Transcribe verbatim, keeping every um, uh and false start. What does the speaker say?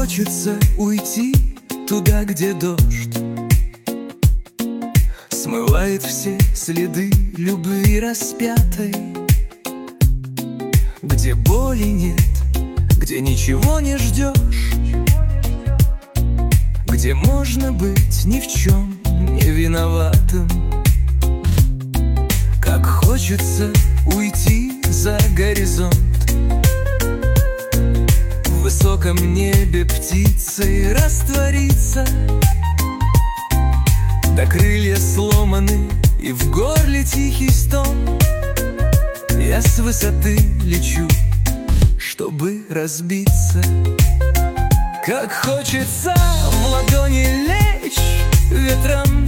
хочется уйти туда, где дождь смывает все следы любви распятой, где боли нет, где ничего не ждешь, где можно быть ни в чем не виноватым. Как хочется уйти за горизонт, в высоком небе птицей раствориться. Да крылья сломаны, и в горле тихий стон. Я с высоты лечу, чтобы разбиться. Как хочется в ладони лечь ветром